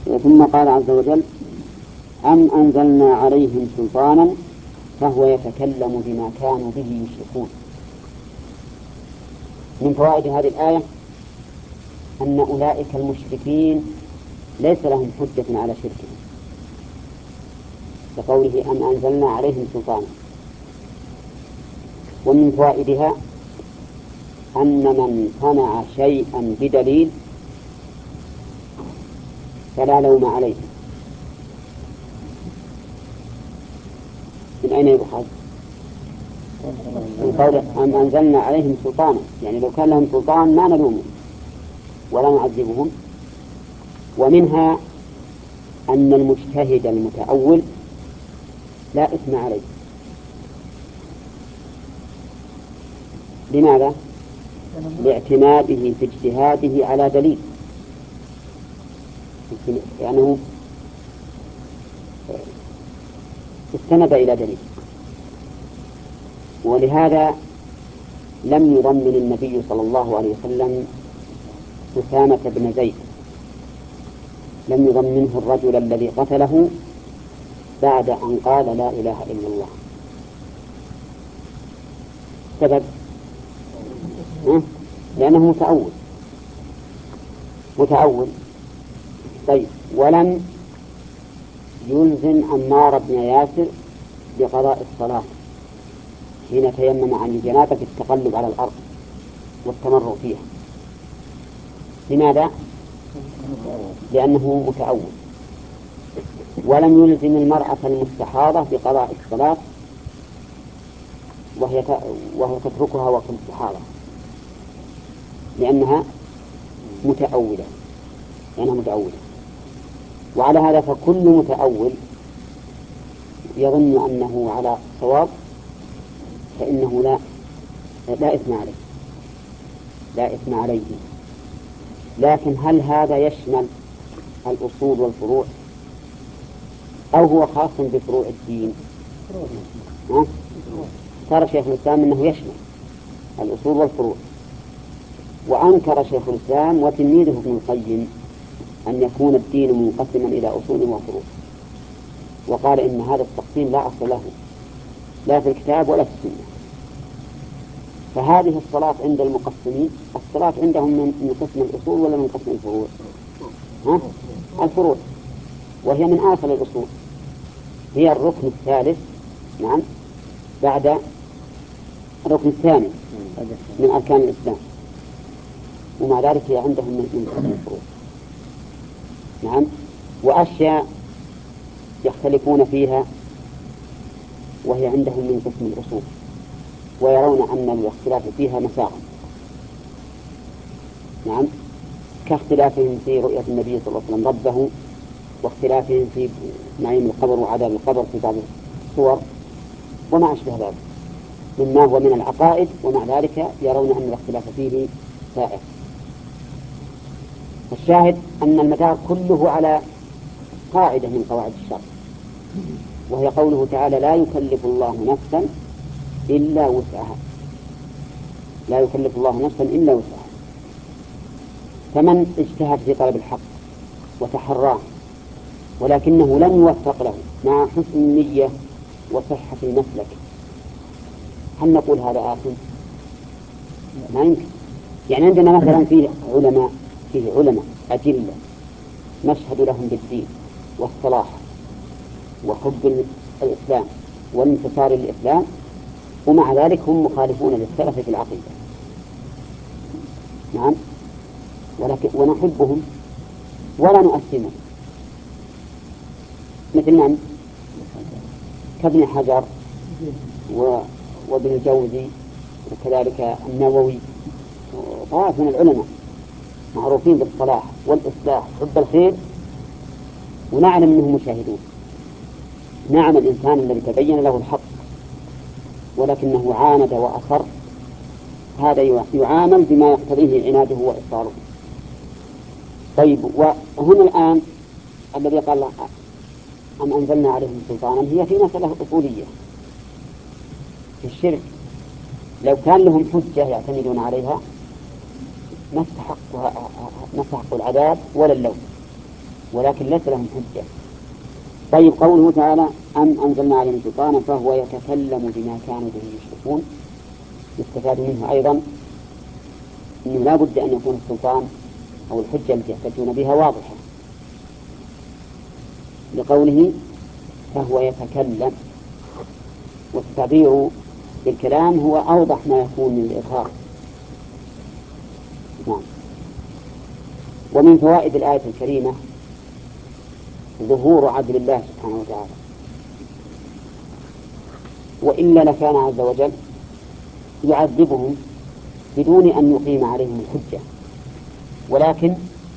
ثم قال عز وجل أم أنزلنا عليهم سلطانا فهو يتكلم بما كانوا به يشركون. من فوائد هذه الآية أن أولئك المشركين ليس لهم حجة على شركهم، لقوله أم أنزلنا عليهم سلطانا. ومن فوائدها أن من صنع شيئا بدليل فلا لوم عليه. من أين يؤخذ؟ من قول أم أنزلنا عليهم سلطانا، يعني لو كان لهم سلطان ما نلومهم ولا نعذبهم. ومنها أن المجتهد المتأول لا إثم عليه. لماذا؟ لاعتماده في اجتهاده على دليل، لأنه استند إلى دليل. ولهذا لم يضمن النبي صلى الله عليه وسلم أسامة بن زيد، لم يضمنه الرجل الذي قتله بعد أن قال لا إله إلا الله. سبب لأنه متأول. طيب، ولم يلزم عمار بن ياسر بقضاء الصلاة حين تيمم عن الجنابة بالتقلب على الأرض والتمرغ فيها. لماذا؟ لأنه متأول. ولم يلزم المرأة المستحاضة بقضاء الصلاة وهي تتركها وقت الاستحاضة لأنها متأولة. وعلى هذا فكل متأول يظن أنه على صواب فإنه لا إثم عليه. لكن هل هذا يشمل الأصول والفروع أو هو خاص بفروع الدين؟ صار شيخ الإسلام أنه يشمل الأصول والفروع، وأنكر شيخ الإسلام وتلميذه ابن القيم أن يكون الدين منقسما إلى أصول وفروع، وقال إن هذا التقسيم لا أصل له لا في الكتاب ولا في السنة. فهذه الصلاة عند المقسمين، الصلاة عندهم من قسم الأصول ولا من قسم الفروع؟ الفروع، وهي من آخر الأصول، هي الركن الثالث بعد الركن الثاني من أركان الإسلام، ومع ذلك هي عندهم من قسم الفروع. وأشياء يختلفون فيها وهي عندهم من قسم الأصول، ويرون أن الاختلاف فيها مساغ. كاختلافهم في رؤية النبي صلى الله عليه وسلم ربه، واختلافهم في نعيم القبر وعذاب القبر في بعض الصور، وما أشبه ذلك مما هو من العقائد، ومع ذلك يرون أن الاختلاف فيه سائغ. الشاهد أن المدار كله على قاعدة من قواعد الشرع، وهي قوله تعالى لا يكلف الله نفسا إلا وسعها. لا يكلف الله نفسا إلا وسعها. فمن اجتهد في طلب الحق وتحراه ولكنه لم يوفق له مع حسن النية وصحة المسلك، هل نقول هذا آثم؟ ما يمكن. يعني عندنا مثلا فيه علماء أجلة نشهد لهم بالدين والصلاح وحب الإسلام والانتصار للإسلام، ومع ذلك هم مخالفون للسلف في العقيدة. ونحبهم ولا نؤثمهم، مثل من؟ كابن حجر وابن الجوزي وكذلك النووي، طائف من العلماء معروفين بالصلاح والإصلاح حب الخير، ونعلم أنهم مشاهدون. نعم الإنسان الذي تبين له الحق ولكنه عاند وأصر، هذا يعامل بما يقتضيه عناده وإصراره. طيب، وهنا الآن الذي قال أم أنزلنا عليهم سلطانا هي في مسألة أصولية في الشرك. لو كان لهم حجة يعتمدون عليها ما استحقوا العذاب ولا اللوم، ولكن ليس لهم حجة. طيب قوله تعالى أم أنزلنا عليهم سلطانا فهو يتكلم بما كانوا به يشركون، يستفاد منه أيضا أنه لا بد أن يكون السلطان أو الحجة التي يحتجون بها واضحة، لقوله فهو يتكلم، والتعبير بالكلام هو أوضح ما يكون من الإظهار. نعم. ومن فوائد الآية الكريمة ظهور عدل الله سبحانه وتعالى، وإلا لكان عز وجل يعذبهم بدون أن يقيم عليهم الحجة، ولكن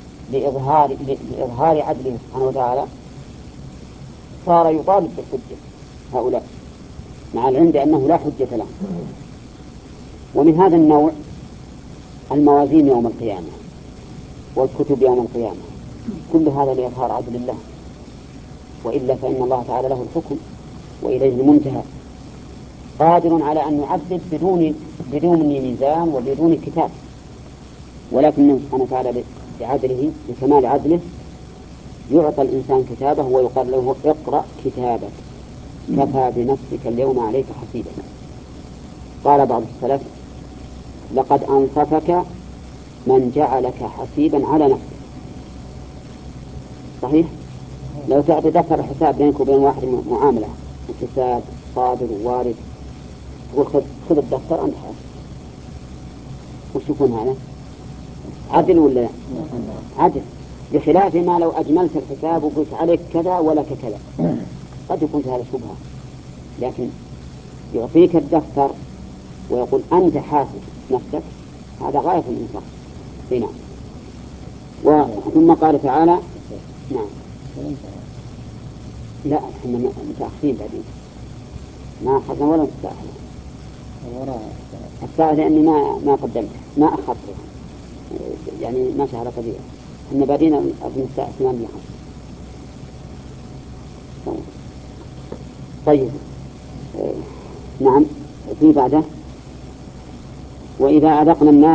لإظهار عدله سبحانه وتعالى صار يطالب بالحجة هؤلاء مع العلم بأنه لا حجة لهم. ومن هذا النوع الموازين يوم القيامة والكتب يوم القيامة، كل هذا لإظهار عدل الله، وإلا فإن الله تعالى له الحكم وإليه المنتهى، قادر على أن يعذب بدون ميزان وبدون كتاب، ولكنه سبحانه وتعالى بعدله بكمال عدله يعطى الإنسان كتابه ويقال له اقرأ كتابك كفى بنفسك اليوم عليك حسيبا. قال بعض السلف لقد أنصفك من جعلك حسيبا على نفسك. صحيح؟ لو تعطي دفتر حساب بينك وبين واحد معاملة الحساب صادر ووارد، تقول خذ الدفتر أنت حاسب، وش يكون هذا؟ عدل ولا لا؟ عدل، بخلاف ما لو أجملت الحساب وقلت عليك كذا ولك كذا، قد يكون هذا شبهة، لكن يعطيك الدفتر ويقول أنت حاسب نفسك، هذا غاية الإنصاف. نعم. ثم قال تعالى نعم لا احنا متأخرين بعدين ما أخذنا ولا مستأخر الساعة لأني ما قدمت ما أخذت يعني ما شهر قدير، احنا بعدين أظن الساعة 8:05. طيب نعم في بعده وإذا أذقنا الناس